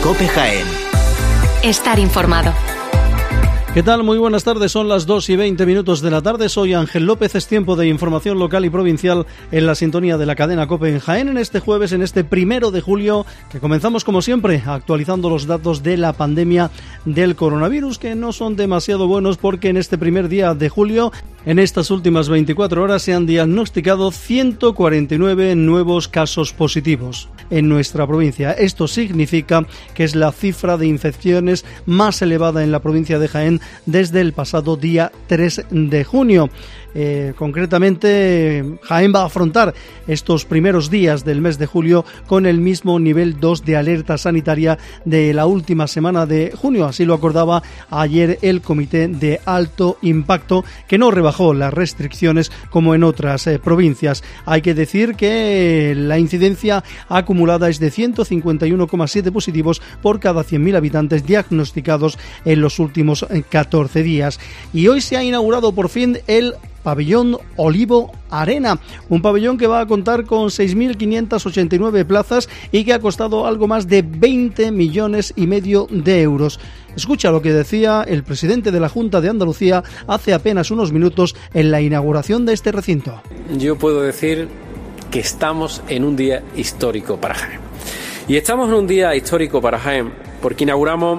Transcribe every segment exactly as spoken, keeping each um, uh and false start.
COPE Jaén. Estar informado. ¿Qué tal? Muy buenas tardes, son las dos y veinte minutos de la tarde, soy Ángel López, es tiempo de información local y provincial en la sintonía de la cadena COPE en Jaén en este jueves, en este primero de julio, que comenzamos como siempre actualizando los datos de la pandemia del coronavirus, que no son demasiado buenos porque en este primer día de julio, en estas últimas veinticuatro horas, se han diagnosticado ciento cuarenta y nueve nuevos casos positivos en nuestra provincia. Esto significa que es la cifra de infecciones más elevada en la provincia de Jaén desde el pasado día tres de junio. Eh, concretamente, Jaén va a afrontar estos primeros días del mes de julio con el mismo nivel dos de alerta sanitaria de la última semana de junio. Así lo acordaba ayer el Comité de Alto Impacto, que no rebajó las restricciones como en otras eh, provincias. Hay que decir que la incidencia acumulada es de ciento cincuenta y uno coma siete positivos por cada cien mil habitantes diagnosticados en los últimos catorce días. Y hoy se ha inaugurado por fin el Pabellón Olivo Arena, un pabellón que va a contar con seis mil quinientas ochenta y nueve plazas y que ha costado algo más de veinte millones y medio de euros. Escucha lo que decía el presidente de la Junta de Andalucía hace apenas unos minutos en la inauguración de este recinto. Yo puedo decir que estamos en un día histórico para Jaén. Y estamos en un día histórico para Jaén porque inauguramos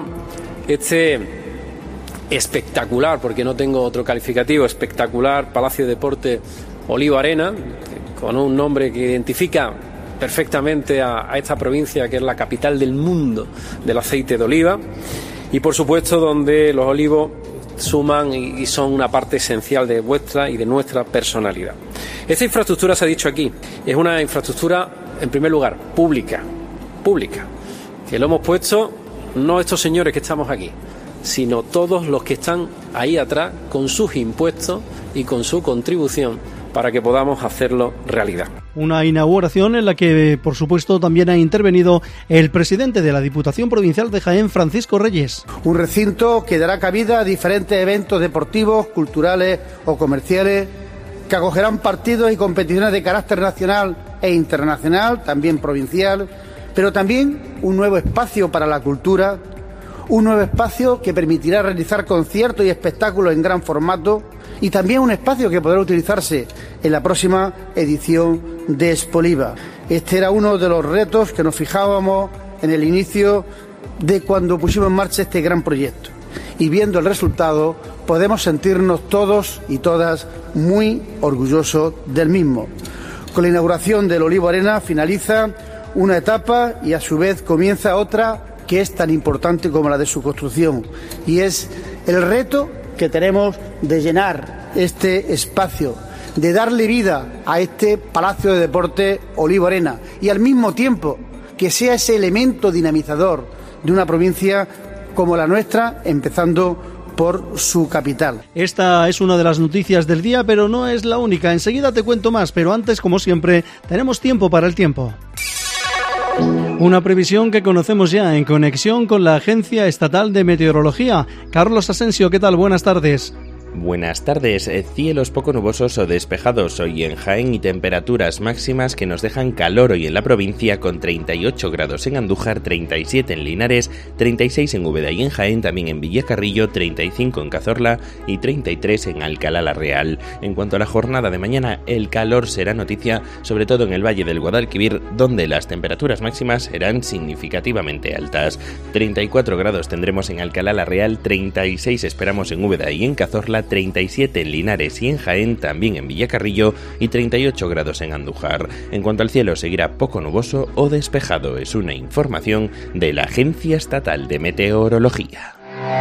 este espectacular, porque no tengo otro calificativo, espectacular Palacio de Deporte Olivo Arena, con un nombre que identifica perfectamente a, a esta provincia, que es la capital del mundo del aceite de oliva, y por supuesto donde los olivos suman y, y son una parte esencial de vuestra y de nuestra personalidad. Esta infraestructura, se ha dicho aquí, es una infraestructura, en primer lugar, pública, pública, que lo hemos puesto no estos señores que estamos aquí, sino todos los que están ahí atrás con sus impuestos y con su contribución para que podamos hacerlo realidad. Una inauguración en la que, por supuesto, también ha intervenido el presidente de la Diputación Provincial de Jaén, Francisco Reyes. Un recinto que dará cabida a diferentes eventos deportivos, culturales o comerciales, que acogerán partidos y competiciones de carácter nacional e internacional, también provincial, pero también un nuevo espacio para la cultura, un nuevo espacio que permitirá realizar conciertos y espectáculos en gran formato y también un espacio que podrá utilizarse en la próxima edición de Expoliva. Este era uno de los retos que nos fijábamos en el inicio de cuando pusimos en marcha este gran proyecto. Y viendo el resultado podemos sentirnos todos y todas muy orgullosos del mismo. Con la inauguración del Olivo Arena finaliza una etapa y a su vez comienza otra que es tan importante como la de su construcción, y es el reto que tenemos de llenar este espacio, de darle vida a este Palacio de Deporte Olivo Arena y al mismo tiempo que sea ese elemento dinamizador de una provincia como la nuestra, empezando por su capital. Esta es una de las noticias del día, pero no es la única. Enseguida te cuento más, pero antes, como siempre, tenemos tiempo para el tiempo. Una previsión que conocemos ya en conexión con la Agencia Estatal de Meteorología. Carlos Asensio, ¿qué tal? Buenas tardes. Buenas tardes, cielos poco nubosos o despejados hoy en Jaén y temperaturas máximas que nos dejan calor hoy en la provincia con treinta y ocho grados en Andújar, treinta y siete en Linares, treinta y seis en Úbeda y en Jaén, también en Villacarrillo, treinta y cinco en Cazorla y treinta y tres en Alcalá la Real. En cuanto a la jornada de mañana, el calor será noticia sobre todo en el Valle del Guadalquivir, donde las temperaturas máximas serán significativamente altas. treinta y cuatro grados tendremos en Alcalá la Real, treinta y seis esperamos en Úbeda y en Cazorla, treinta y siete en Linares y en Jaén, también en Villacarrillo, y treinta y ocho grados en Andújar. En cuanto al cielo, seguirá poco nuboso o despejado. Es una información de la Agencia Estatal de Meteorología.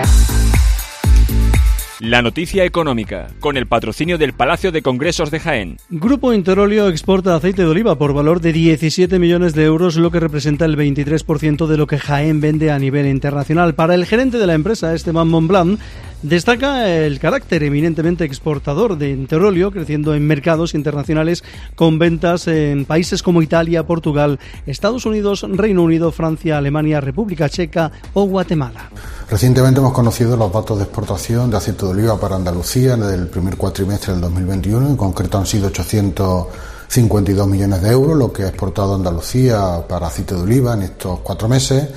La noticia económica, con el patrocinio del Palacio de Congresos de Jaén. Grupo Interolio exporta aceite de oliva por valor de diecisiete millones de euros, lo que representa el veintitrés por ciento de lo que Jaén vende a nivel internacional. Para el gerente de la empresa, Esteban Montblanc, destaca el carácter eminentemente exportador de Interolio, creciendo en mercados internacionales con ventas en países como Italia, Portugal, Estados Unidos, Reino Unido, Francia, Alemania, República Checa o Guatemala. Recientemente hemos conocido los datos de exportación de aceite de oliva para Andalucía en el primer cuatrimestre del dos mil veintiuno. En concreto han sido ochocientos cincuenta y dos millones de euros lo que ha exportado Andalucía para aceite de oliva en estos cuatro meses.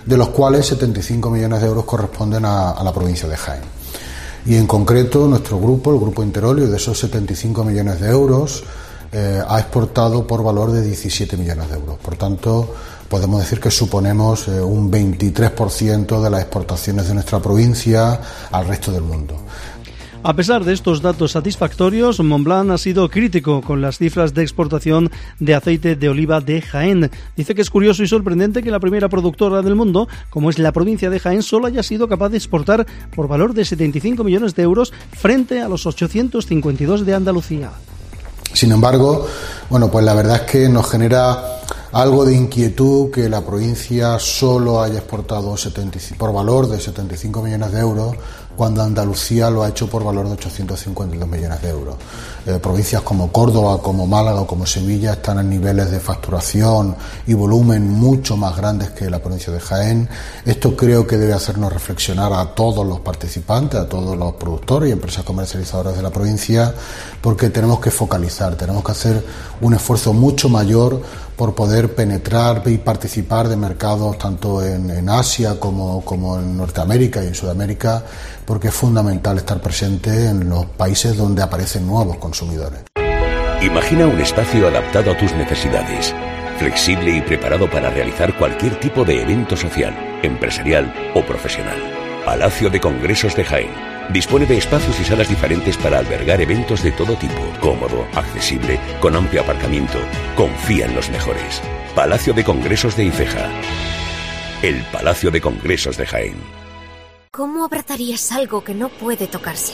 de los cuales setenta y cinco millones de euros corresponden a, a la provincia de Jaén. Y en concreto nuestro grupo, el Grupo Interolio, de esos setenta y cinco millones de euros, eh, ha exportado por valor de diecisiete millones de euros. Por tanto, podemos decir que suponemos eh, un veintitrés por ciento de las exportaciones de nuestra provincia al resto del mundo. A pesar de estos datos satisfactorios, Montblanc ha sido crítico con las cifras de exportación de aceite de oliva de Jaén. Dice que es curioso y sorprendente que la primera productora del mundo, como es la provincia de Jaén, solo haya sido capaz de exportar por valor de setenta y cinco millones de euros frente a los ochocientos cincuenta y dos de Andalucía. Sin embargo, bueno, pues la verdad es que nos genera algo de inquietud que la provincia solo haya exportado setenta por valor de setenta y cinco millones de euros, cuando Andalucía lo ha hecho por valor de ochocientos cincuenta y dos millones de euros. Eh, provincias como Córdoba, como Málaga o como Sevilla están en niveles de facturación y volumen mucho más grandes que la provincia de Jaén. Esto creo que debe hacernos reflexionar a todos los participantes, a todos los productores y empresas comercializadoras de la provincia, porque tenemos que focalizar, tenemos que hacer un esfuerzo mucho mayor por poder penetrar y participar de mercados tanto en, en Asia como, como en Norteamérica y en Sudamérica, porque es fundamental estar presente en los países donde aparecen nuevos consumidores. Imagina un espacio adaptado a tus necesidades, flexible y preparado para realizar cualquier tipo de evento social, empresarial o profesional. Palacio de Congresos de Jaén. Dispone de espacios y salas diferentes para albergar eventos de todo tipo, cómodo, accesible, con amplio aparcamiento. Confía en los mejores. Palacio de Congresos de Ifeja. El Palacio de Congresos de Jaén. ¿Cómo abrazarías algo que no puede tocarse?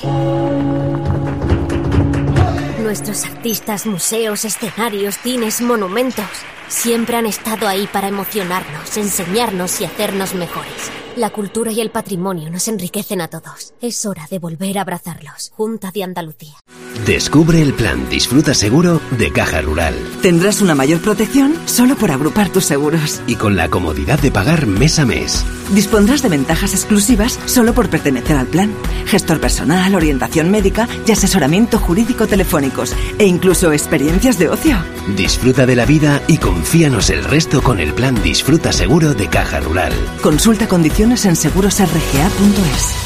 Nuestros artistas, museos, escenarios, cines, monumentos, siempre han estado ahí para emocionarnos, enseñarnos y hacernos mejores. La cultura y el patrimonio nos enriquecen a todos. Es hora de volver a abrazarlos. Junta de Andalucía. Descubre el plan Disfruta Seguro de Caja Rural. Tendrás una mayor protección solo por agrupar tus seguros. Y con la comodidad de pagar mes a mes. Dispondrás de ventajas exclusivas solo por pertenecer al plan. Gestor personal, orientación médica y asesoramiento jurídico telefónicos. E incluso experiencias de ocio. Disfruta de la vida y confíanos el resto con el plan Disfruta Seguro de Caja Rural. Consulta condiciones en seguros r g a punto es.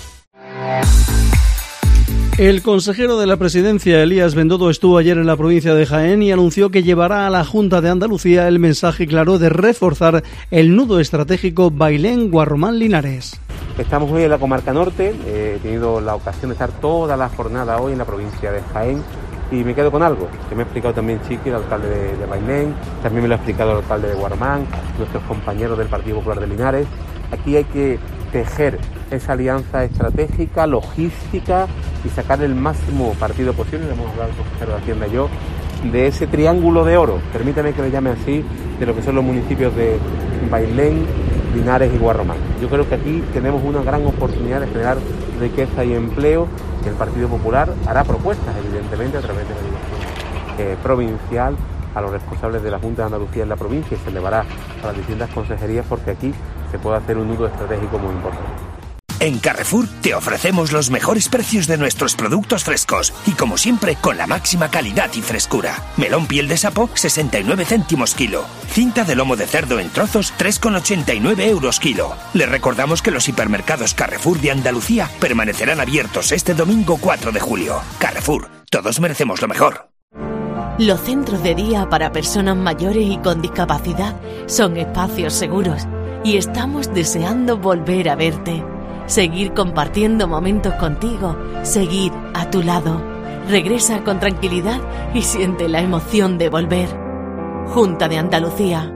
El consejero de la Presidencia, Elías Bendodo, estuvo ayer en la provincia de Jaén y anunció que llevará a la Junta de Andalucía el mensaje claro de reforzar el nudo estratégico Bailén-Guarromán-Linares. Estamos hoy en la comarca norte, eh, he tenido la ocasión de estar toda la jornada hoy en la provincia de Jaén y me quedo con algo que me ha explicado también Chiqui, el alcalde de, de Bailén, también me lo ha explicado el alcalde de Guarromán, nuestros compañeros del Partido Popular de Linares. Aquí hay que tejer esa alianza estratégica, logística y sacar el máximo partido posible, hemos hablado con el consejero de Hacienda y yo, de ese triángulo de oro, permítame que le llame así, de lo que son los municipios de Bailén, Linares y Guarromán. Yo creo que aquí tenemos una gran oportunidad de generar riqueza y empleo, que el Partido Popular hará propuestas, evidentemente, a través de la dirección eh, provincial, a los responsables de la Junta de Andalucía en la provincia y se elevará a las distintas consejerías porque aquí se puede hacer un nudo estratégico muy importante. En Carrefour te ofrecemos los mejores precios de nuestros productos frescos y como siempre con la máxima calidad y frescura. Melón piel de sapo sesenta y nueve céntimos kilo. Cinta de lomo de cerdo en trozos tres con ochenta y nueve euros kilo. Les recordamos que los hipermercados Carrefour de Andalucía permanecerán abiertos este domingo cuatro de julio. Carrefour, todos merecemos lo mejor. Los centros de día para personas mayores y con discapacidad son espacios seguros y estamos deseando volver a verte. Seguir compartiendo momentos contigo, seguir a tu lado. Regresa con tranquilidad y siente la emoción de volver. Junta de Andalucía.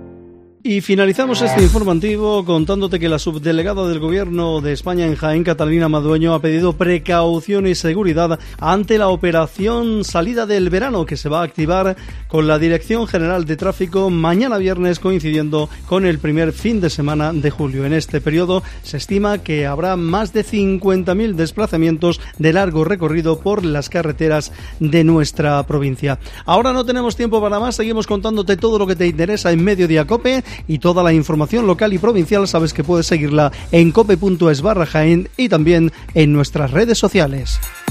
Y finalizamos este informativo contándote que la subdelegada del Gobierno de España en Jaén, Catalina Madueño, ha pedido precaución y seguridad ante la operación salida del verano que se va a activar con la Dirección General de Tráfico mañana viernes, coincidiendo con el primer fin de semana de julio. En este periodo se estima que habrá más de cincuenta mil desplazamientos de largo recorrido por las carreteras de nuestra provincia. Ahora no tenemos tiempo para más, seguimos contándote todo lo que te interesa en Mediodía Cope. Y toda la información local y provincial sabes que puedes seguirla en cope punto es barra Jaén y también en nuestras redes sociales.